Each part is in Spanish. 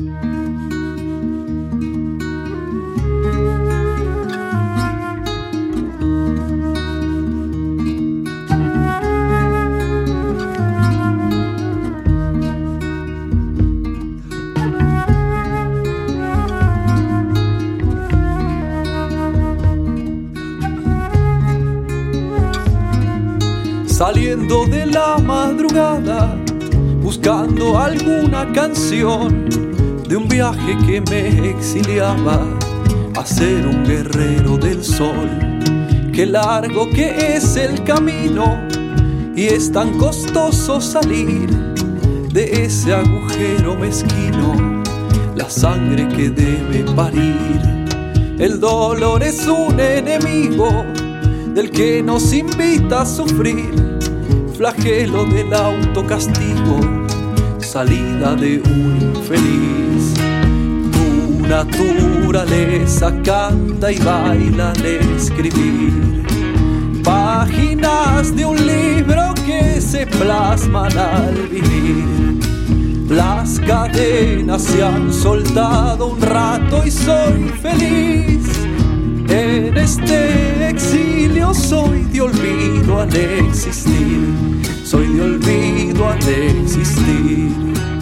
Saliendo de la madrugada, buscando alguna canción de un viaje que me exiliaba a ser un guerrero del sol. Qué largo que es el camino y es tan costoso salir de ese agujero mezquino, la sangre que debe parir. El dolor es un enemigo del que nos invita a sufrir, flagelo del autocastigo, salida de un infeliz. Tu naturaleza canta y baila al escribir páginas de un libro que se plasman al vivir. Las cadenas se han soltado un rato y soy feliz. En este exilio soy de olvido al existir, soy de olvido al existir.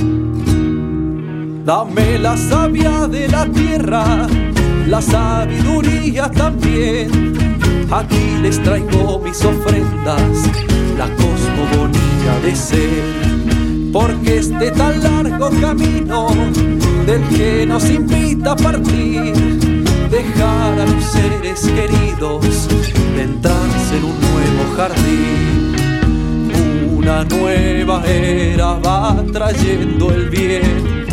Dame la savia de la tierra, la sabiduría también. Aquí les traigo mis ofrendas, la cosmogonía de ser. Porque este tan largo camino del que nos invita a partir, dejar a los seres queridos, adentrarse en un nuevo jardín. Una nueva era va trayendo el viento.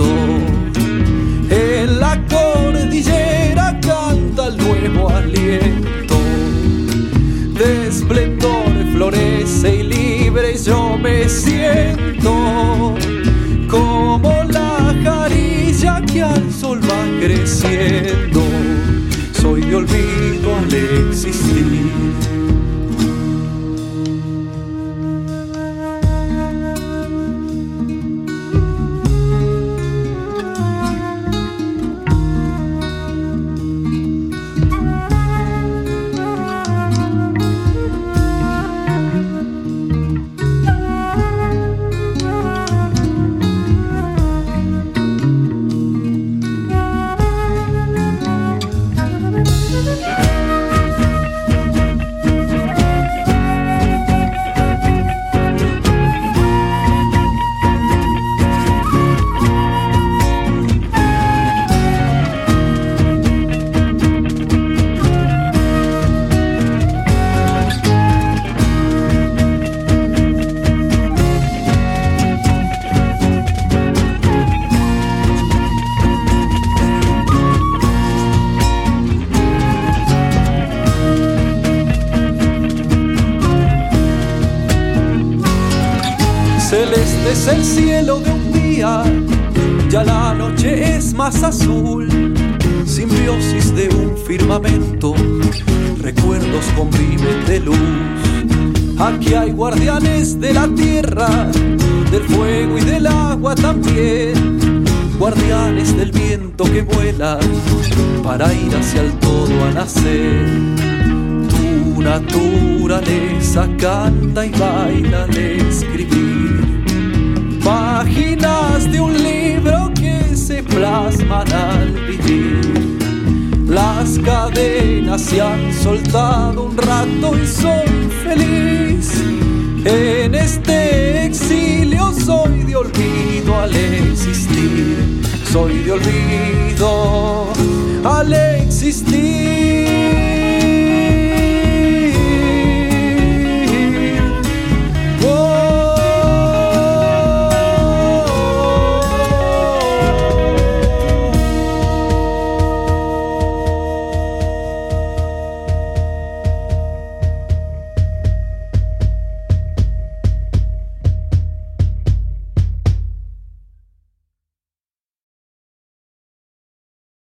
En la cordillera canta el nuevo aliento. De esplendor florece y libre yo me siento, como la jarilla que al sol va creciendo. Soy de olvido al existir. Celeste es el cielo de un día, ya la noche es más azul. Simbiosis de un firmamento, recuerdos conviven de luz. Aquí hay guardianes de la tierra, del fuego y del agua también. Guardianes del viento que vuelan para ir hacia el todo a nacer. Tu naturaleza canta y baila al escribir páginas de un libro que se plasman al vivir. Las cadenas se han soltado un rato y soy feliz. En este exilio soy de olvido al existir, soy de olvido al existir.